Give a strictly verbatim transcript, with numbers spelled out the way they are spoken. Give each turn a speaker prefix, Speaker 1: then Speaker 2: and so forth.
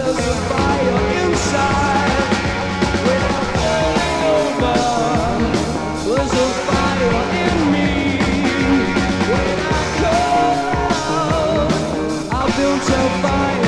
Speaker 1: there's a fire inside. When I fall over, there's a fire in me. When I come, I feel so fire.